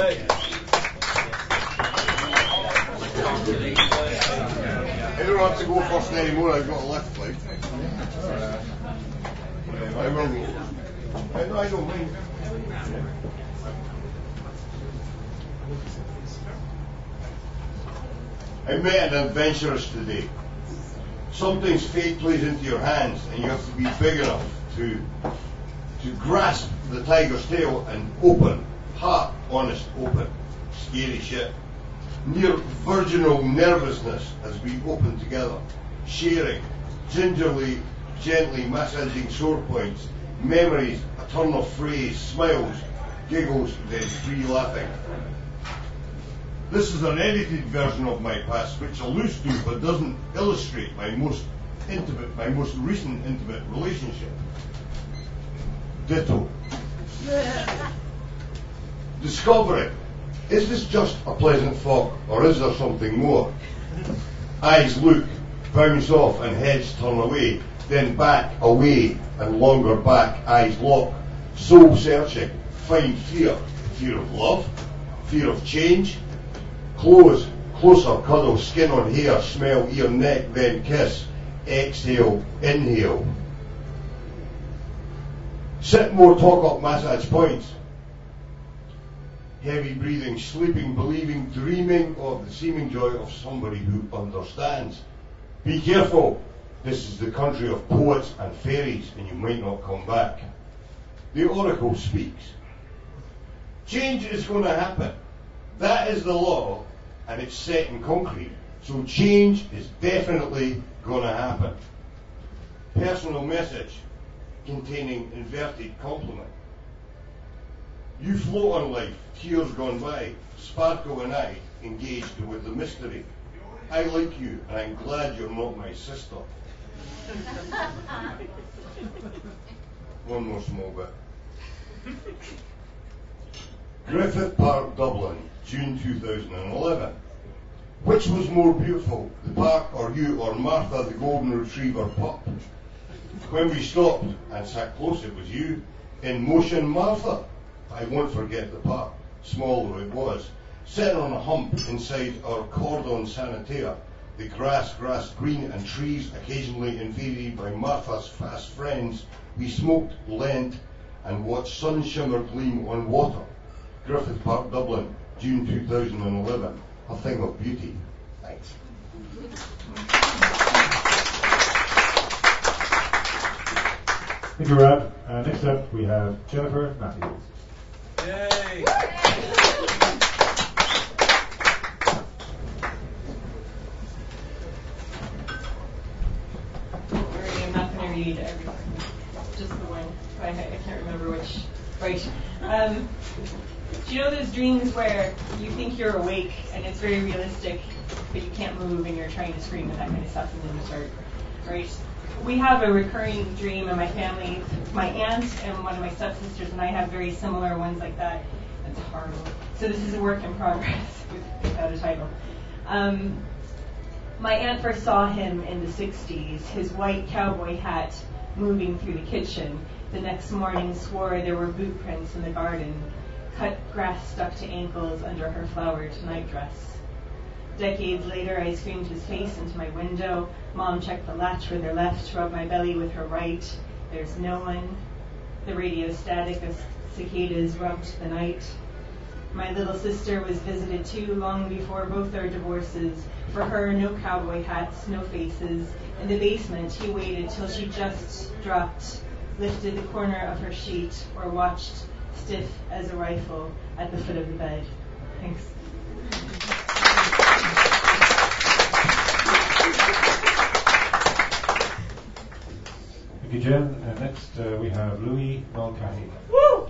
I don't have to go first anymore, I've got a lift, like. I will go. I don't mind. I met an adventurous today. Sometimes fate plays into your hands and you have to be big enough to grasp the tiger's tail and open, heart, honest, open, scary shit. Near virginal nervousness as we open together, sharing, gingerly, gently massaging sore points, memories, a turn of phrase, smiles, giggles, then free laughing. This is an edited version of my past which alludes to but doesn't illustrate my most recent intimate relationship. Ditto. Discovery. Is this just a pleasant thought, or is there something more? Eyes look, bounce off, and heads turn away, then back, away, and longer back, eyes lock. Soul searching, find fear. Fear of love, fear of change. Close, closer, cuddle, skin on hair, smell, ear, neck, then kiss. Exhale, inhale. Sit more, talk up, massage points. Heavy breathing, sleeping, believing, dreaming of the seeming joy of somebody who understands. Be careful. This is the country of poets and fairies, and you might not come back. The oracle speaks. Change is going to happen. That is the law, and it's set in concrete. So change is definitely going to happen. Personal message containing inverted compliment. You float on life, tears gone by, sparkle and I engaged with the mystery. I like you, and I'm glad you're not my sister. One more small bit. Griffith Park, Dublin, June 2011. Which was more beautiful, the park or you or Martha the golden retriever pup? When we stopped and sat close, it was you. In motion, Martha. I won't forget the park, small though it was. Sitting on a hump inside our cordon sanitaire, the grass green and trees occasionally invaded by Martha's fast friends, we smoked Lent and watched sun shimmer gleam on water. Griffith Park, Dublin, June 2011. A thing of beauty. Thanks. Thank you, Rob. Next up, we have Jennifer Matthews. Yay! I'm not going to read everything, just the one. I can't remember which. Right. Do you know those dreams where you think you're awake and it's very realistic, but you can't move and you're trying to scream and that kind of stuff, and then you start, right? We have a recurring dream in my family. My aunt and one of my stepsisters and I have very similar ones like that. It's horrible. So this is a work in progress without a title. My aunt first saw him in the 60s, his white cowboy hat moving through the kitchen. The next morning swore there were boot prints in the garden. Cut grass stuck to ankles under her flowered nightdress. Decades later, I screamed his face into my window. Mom checked the latch with her left, rubbed my belly with her right. There's no one. The radio static of cicadas rubbed the night. My little sister was visited too long before both our divorces. For her, no cowboy hats, no faces. In the basement, he waited till she just dropped, lifted the corner of her sheet, or watched stiff as a rifle at the foot of the bed. Thanks. Thank you, Jen. Next, we have Louis Mulcahy. Woo!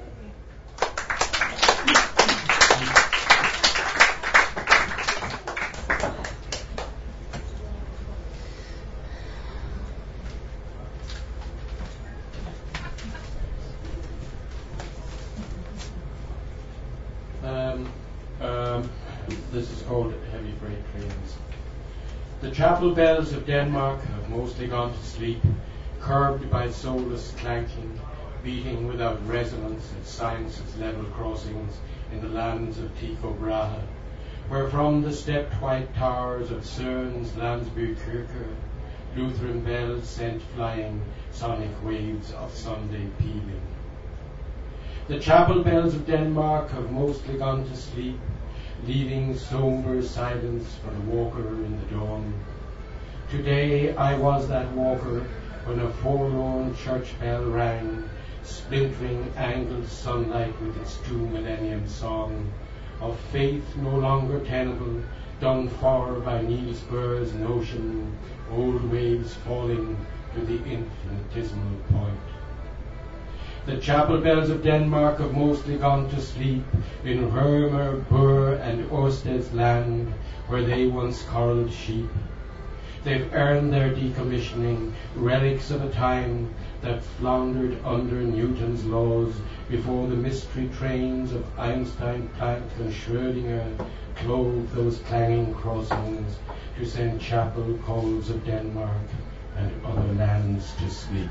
This is called Heavy Freight Trains. The chapel bells of Denmark have mostly gone to sleep, curbed by soulless clanking, beating without resonance at Science's level crossings, in the lands of Tycho Brahe, where from the stepped white towers of Cern's Landsby Kirke, Lutheran bells sent flying sonic waves of Sunday pealing. The chapel bells of Denmark have mostly gone to sleep, leaving sombre silence for the walker in the dawn. Today I was that walker when a forlorn church bell rang, splintering angled sunlight with its 2 millennium song of faith no longer tenable, done for by Niels Bohr's notion, old waves falling to the infinitesimal point. The chapel bells of Denmark have mostly gone to sleep in Rømer, Bur, and Orsted's land, where they once corralled sheep. They've earned their decommissioning, relics of a time that floundered under Newton's laws before the mystery trains of Einstein, Planck, and Schrödinger clove those clanging crossings to send chapel calls of Denmark and other lands to sleep.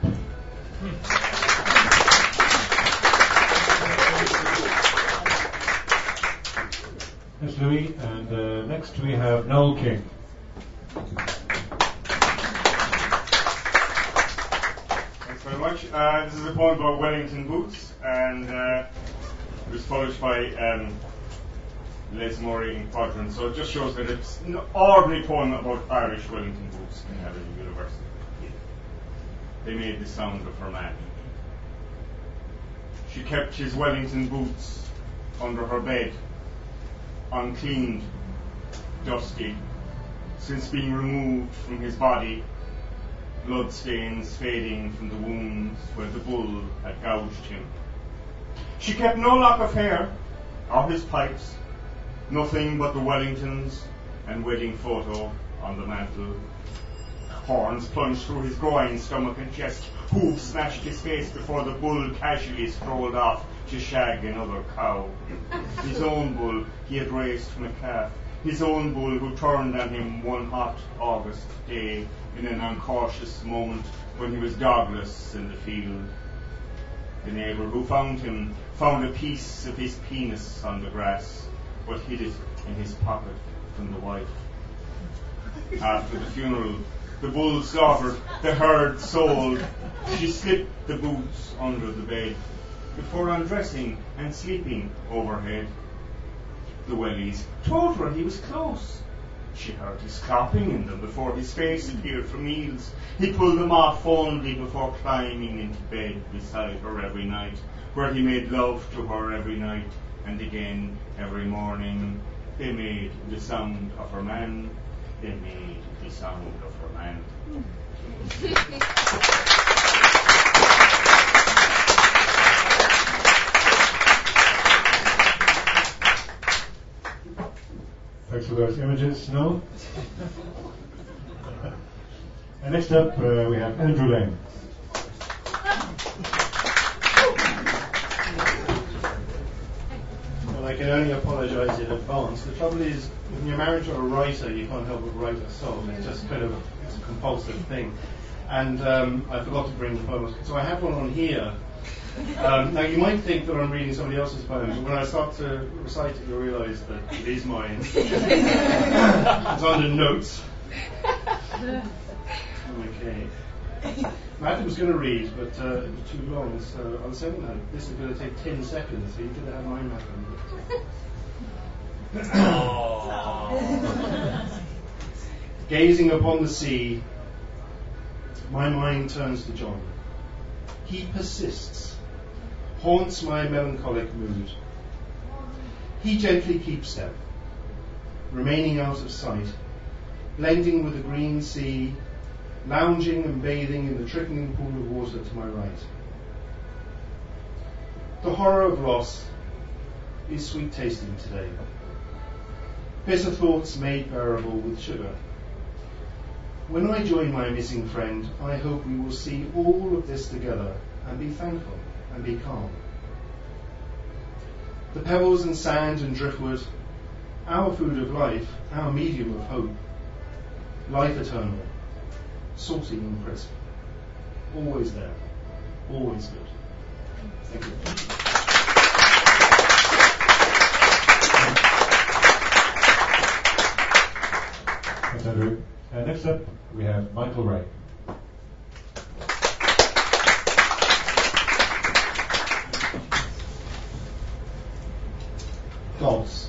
Thanks, Louis. And next we have Noel King. Thanks very much. This is a poem about Wellington boots, and it was published by Les Moray Quadrant. So it just shows that it's an ordinary poem about Irish Wellington boots in Aberdeen University. They made the sound of her man. She kept his Wellington boots under her bed, uncleaned, dusty, since being removed from his body, blood stains fading from the wounds where the bull had gouged him. She kept no lock of hair, or his pipes, nothing but the Wellingtons and wedding photo on the mantle. Horns plunged through his groin, stomach and chest, hooves smashed his face before the bull casually strolled off to shag another cow. His own bull he had raised from a calf, his own bull who turned on him one hot August day in an uncautious moment when he was dogless in the field. The neighbour who found him found a piece of his penis on the grass, but hid it in his pocket from the wife. After the funeral, the bull slaughtered, the herd sold, she slipped the boots under the bed before undressing and sleeping overhead. The wellies told her he was close. She heard his clapping in them before his face appeared from meals. He pulled them off fondly before climbing into bed beside her every night, where he made love to her every night and again every morning. They made the sound of her man. They made the sound of her man. Thanks for those images, Noel. And next up, we have Andrew Lane. Well, I can only apologise in advance. The trouble is, when you're married to a writer, you can't help but write a song. It's just kind of it's a compulsive thing. And I forgot to bring the poems. So I have one on here. Now, you might think that I'm reading somebody else's poems, but when I start to recite it, you'll realise that it is mine. It's under notes. Okay. Matt was going to read, but it was too long, so I was saying that this is going to take 10 seconds, so you could have mine happen. Gazing upon the sea, my mind turns to John. He persists, haunts my melancholic mood. He gently keeps step, remaining out of sight, blending with the green sea, lounging and bathing in the trickling pool of water to my right. The horror of loss is sweet tasting today. Bitter thoughts made bearable with sugar. When I join my missing friend, I hope we will see all of this together and be thankful and be calm. The pebbles and sand and driftwood, our food of life, our medium of hope, life eternal, salty and crisp, always there, always good. Thank you. next up, we have Michael Wright. Gods.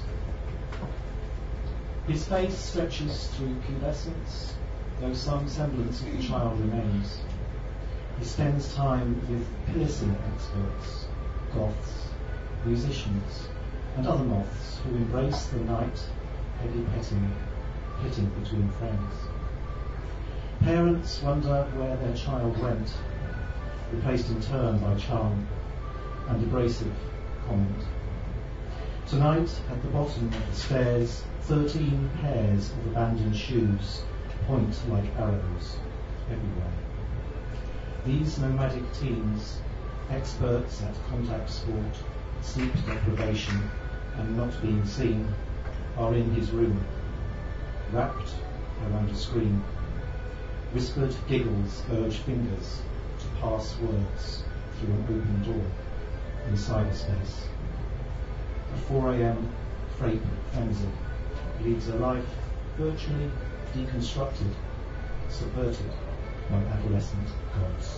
His face stretches through pubescence, though some semblance of the child remains. He spends time with piercing experts, goths, musicians, and other moths who embrace the night, heavy pitting between friends. Parents wonder where their child went, replaced in turn by charm and abrasive comment. Tonight, at the bottom of the stairs, 13 pairs of abandoned shoes point like arrows everywhere. These nomadic teens, experts at contact sport, sleep deprivation, and not being seen, are in his room, wrapped around a screen. Whispered giggles urge fingers to pass words through an open door in cyberspace. A 4 a.m. freight frenzy leads a life virtually deconstructed, subverted by adolescent gods.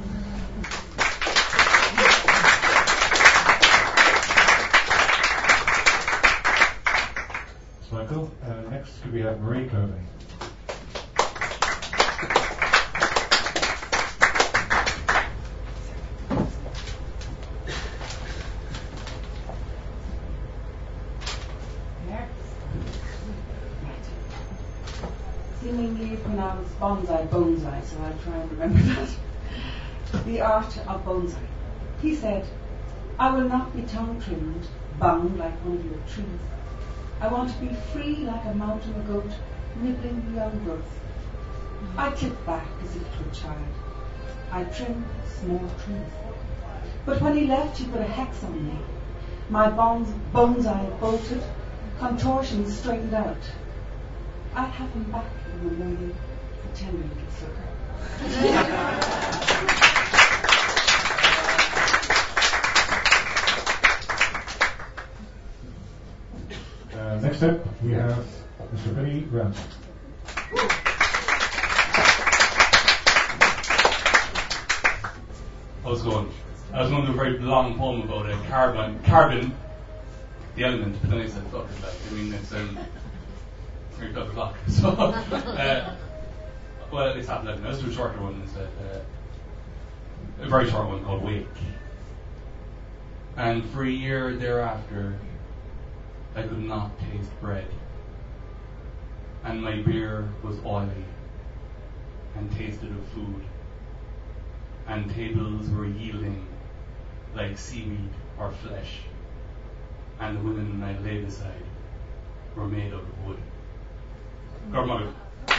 Thanks, Michael. Next, we have Marie Covey. Seemingly pronounced bonsai, so I'll try and remember that. The art of bonsai. He said, I will not be tongue-trimmed, bound like one of your trees. I want to be free like a mountain goat, nibbling the young growth. I clip back as if to a child. I trim small trees. But when he left, he put a hex on me. My bonsai bolted, contortions straightened out. I have him back in the morning, pretending to sucker. Next up, we have Mr. Billy Grant. How's it going? I was going to do a very long poem about carbon, the element, but then I said, fuck it, like, I mean, it's 3 o'clock. So, well, it's half 11. Let's do a shorter one instead. A very short one called Wake. And for a year thereafter, I could not taste bread. And my beer was oily and tasted of food. And tables were yielding like seaweed or flesh. And the women I lay beside were made out of wood. Gormagh.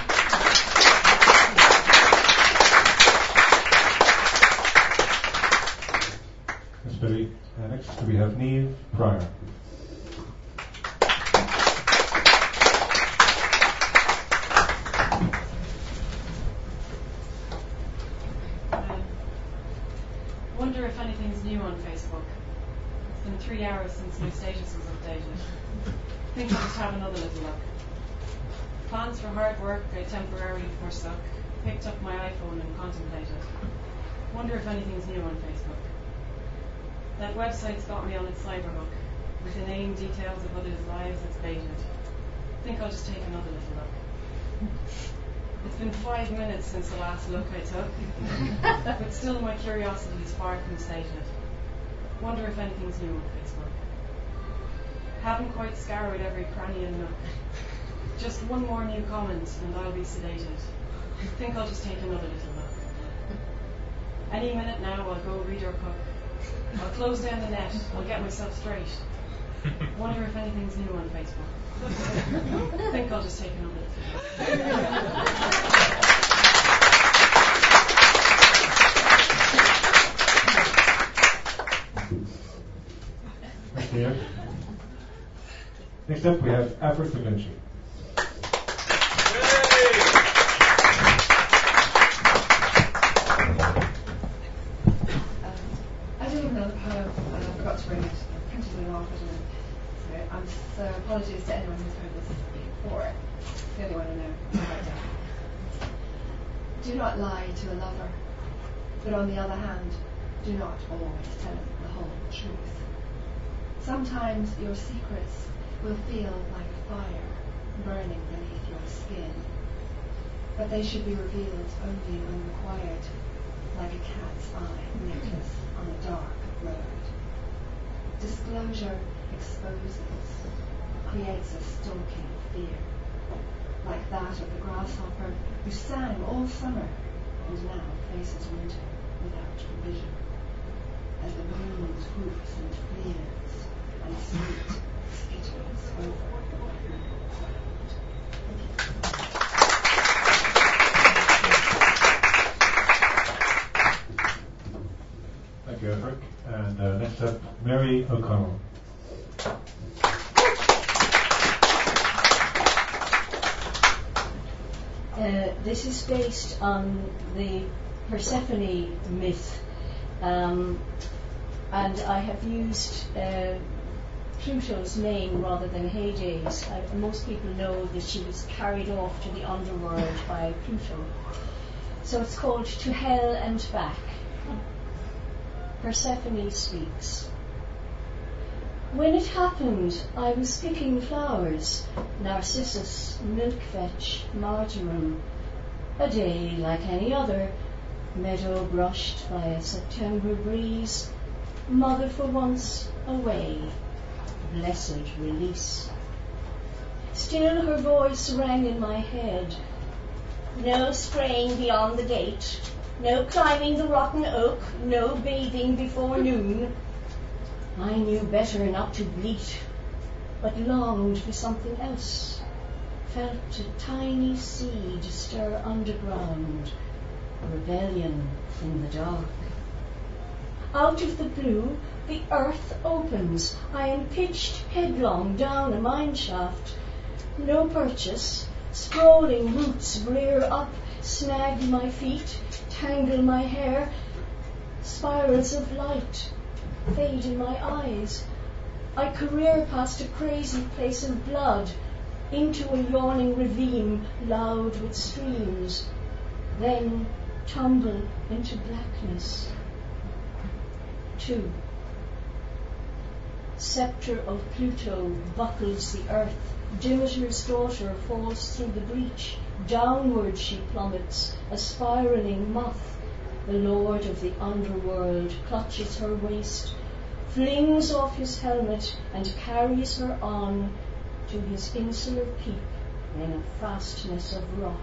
Thanks, Billy. Next, we have Niamh Pryor. Wonder if anything's new on Facebook. It's been 3 hours since my status was updated. Think I'll just have another little look. Plans for hard work I temporarily forsook. Picked up my iPhone and contemplated. Wonder if anything's new on Facebook. That website's got me on its cyberhook. With inane details of others' lives it's baited. Think I'll just take another little look. It's been 5 minutes since the last look I took, but still my curiosity's far from sated. Wonder if anything's new on Facebook. Haven't quite scoured every cranny and nook. Just one more new comment and I'll be sedated. Think I'll just take another little look. Any minute now I'll go read or cook. I'll close down the net, I'll get myself straight. Wonder if anything's new on Facebook. Think I'll just take another little look. Thank you. Next up, we have Aifread Finchley. I didn't even know the poem, and I forgot to bring it. I printed it off it, so apologies to anyone who's heard this before. It's the only one I know. Do not lie to a lover, but on the other hand, do not always tell him the whole truth. Sometimes your secrets will feel like a fire burning beneath your skin, but they should be revealed only when required, like a cat's eye necklace on a dark road. Disclosure exposes, creates a stalking fear, like that of the grasshopper who sang all summer and now faces winter without provision, as the wind whoops and fleers and sleet skitters over the white cloud. Thank you, Eric. And next up, Mary O'Connell. This is based on the Persephone myth, and I have used Pluto's name rather than Hades. Most people know that she was carried off to the underworld by Pluto. So it's called To Hell and Back. Persephone speaks. When it happened, I was picking flowers, narcissus, milkvetch, marjoram, a day like any other, meadow brushed by a September breeze, mother for once away, blessed release. Still her voice rang in my head, no straying beyond the gate, no climbing the rotten oak, no bathing before noon. I knew better not to bleat, but longed for something else, felt a tiny seed stir underground, rebellion in the dark. Out of the blue, the earth opens. I am pitched headlong down a mine shaft. No purchase, sprawling roots rear up, snag my feet, tangle my hair, spirals of light fade in my eyes. I career past a crazy place of blood, into a yawning ravine loud with streams, then tumble into blackness. 2. Sceptre of Pluto buckles the earth. Demeter's daughter falls through the breach. Downward she plummets, a spiraling moth. The lord of the underworld clutches her waist, flings off his helmet and carries her on to his insular peak in a fastness of rock.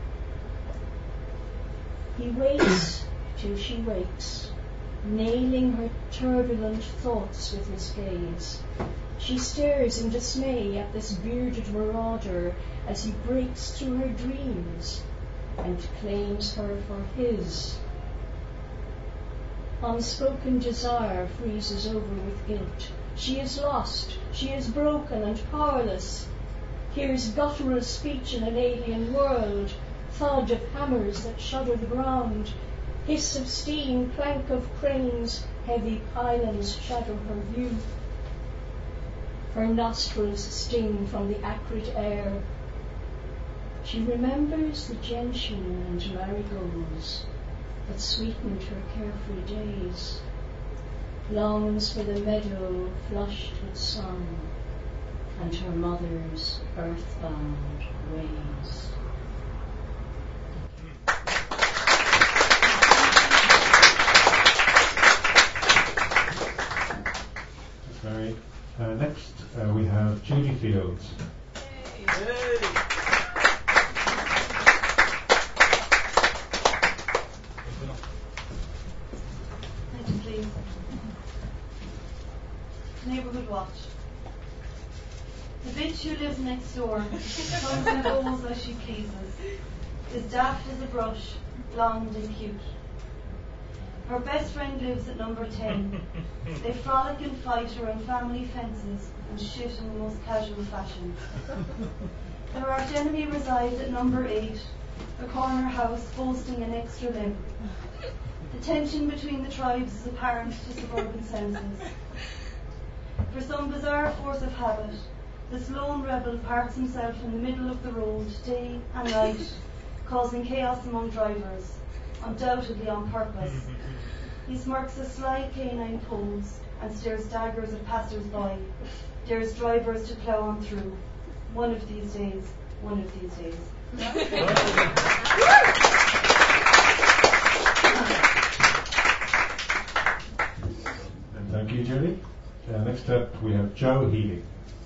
He waits till she wakes, nailing her turbulent thoughts with his gaze. She stares in dismay at this bearded marauder as he breaks through her dreams and claims her for his. Unspoken desire freezes over with guilt. She is lost, she is broken and powerless. Hears guttural speech in an alien world, thud of hammers that shudder the ground, hiss of steam, clank of cranes, heavy pylons shadow her view. Her nostrils sting from the acrid air. She remembers the gentian and marigolds that sweetened her carefree days, longs for the meadow flushed with sun and her mother's earthbound ways. Thanks, Mary. Next, we have Judy Fields. Neighbourhood watch. The bitch who lives next door comes and goes as she pleases, is daft as a brush, blonde and cute. Her best friend lives at number 10. They frolic and fight around family fences and shit in the most casual fashion. Their arch enemy resides at number 8, a corner house boasting an extra limb. The tension between the tribes is apparent to suburban senses. For some bizarre force of habit, this lone rebel parks himself in the middle of the road day and night, causing chaos among drivers, undoubtedly on purpose. He smirks a sly canine pose and stares daggers at passers-by, dares drivers to plough on through. One of these days, one of these days. And thank you, Julie. Next up, we have Joe Healy.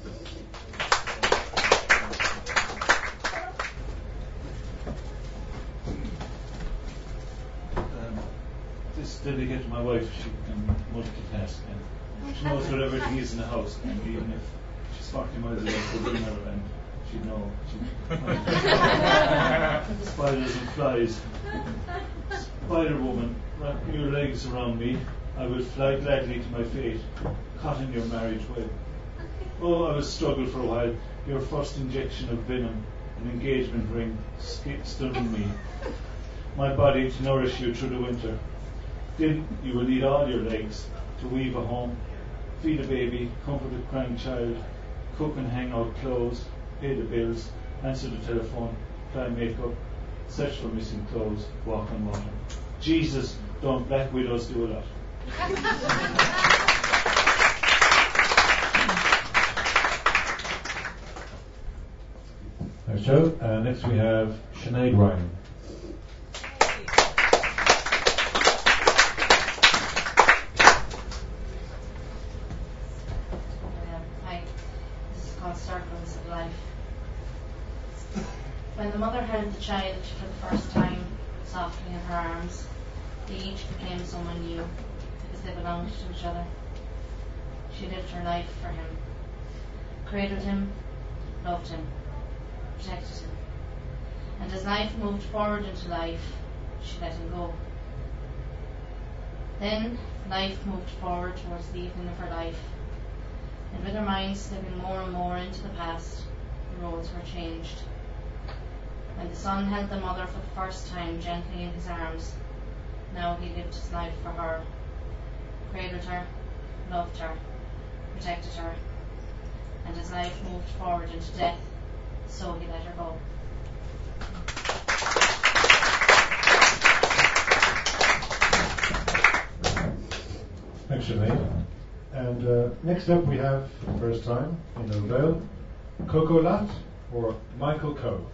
This dedicated to my wife. She can multitask and she knows where everything is in the house, and even if she's 40 miles away, so bring her and she'd know. Spiders and flies. Spider woman, wrap your legs around me. I will fly gladly to my fate, caught in your marriage web. Oh, I will struggle for a while. Your first injection of venom, an engagement ring, stunning me. My body to nourish you through the winter. Then you will need all your legs to weave a home, feed a baby, comfort a crying child, cook and hang out clothes, pay the bills, answer the telephone, apply makeup, search for missing clothes, walk on water. Jesus, don't black widows do a lot. Thanks, Joe. Next we have Sinead Ryan. Circles of life. When the mother held the child for the first time softly in her arms, they each became someone new because they belonged to each other. She lived her life for him, cradled him, loved him, protected him. And as life moved forward into life, she let him go. Then life moved forward towards the evening of her life, and with her mind slipping more and more into the past, the roads were changed. When the son held the mother for the first time gently in his arms, now he lived his life for her, cradled her, loved her, protected her, and as life moved forward into death, so he let her go. Thanks, Sinead. And next up we have, for the first time in Ovale, Coco Lat or Michael Coe.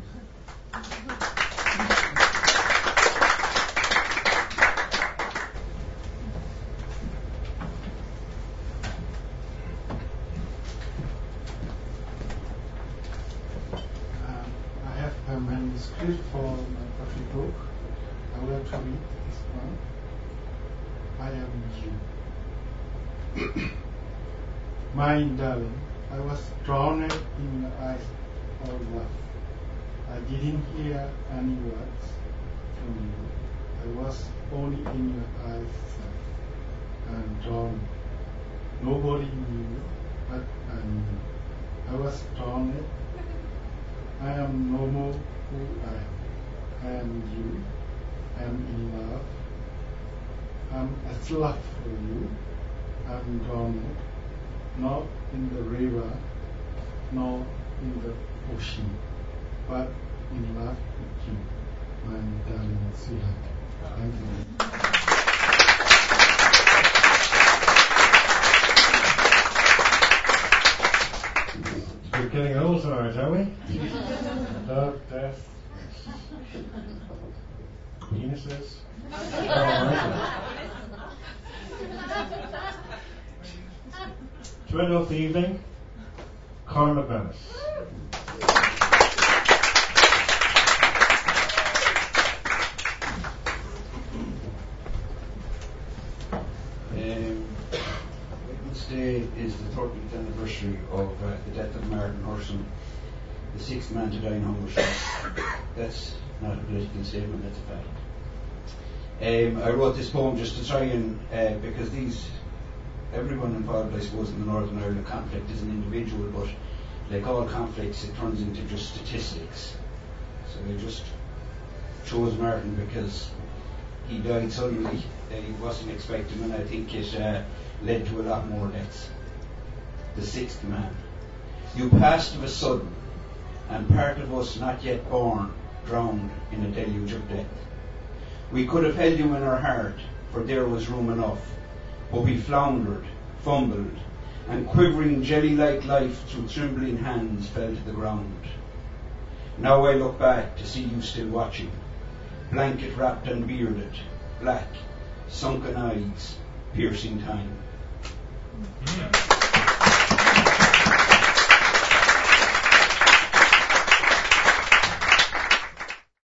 I have a manuscript for my poetry book. I would like to read this one. I am you. My darling, I was drowned in your eyes of love. I didn't hear any words from you. I was only in your eyes and drowned. Nobody knew, but I knew. I was drowned. I am no more who I am. I am you. I am in love. I am a slut for you. I am drowned, not in the river, nor in the ocean, but in love with you, my darling sweetheart. Thank you. We're getting old tonight, are we? Love, death, penises. To end off the evening, Conor McManus. Wednesday is the 30th anniversary of the death of Martin Hurson, the sixth man to die in hunger strikes. That's not a political statement, that's a fact. I wrote this poem just to try and, because everyone involved, I suppose, in the Northern Ireland conflict is an individual, but like all conflicts, it turns into just statistics. So I just chose Martin because he died suddenly. He wasn't expecting, and I think it led to a lot more deaths. The sixth man. You passed of a sudden, and part of us not yet born drowned in a deluge of death. We could have held you in our heart, for there was room enough, but we floundered, fumbled, and quivering jelly-like life through trembling hands fell to the ground. Now I look back to see you still watching, blanket-wrapped and bearded, black, sunken eyes, piercing time.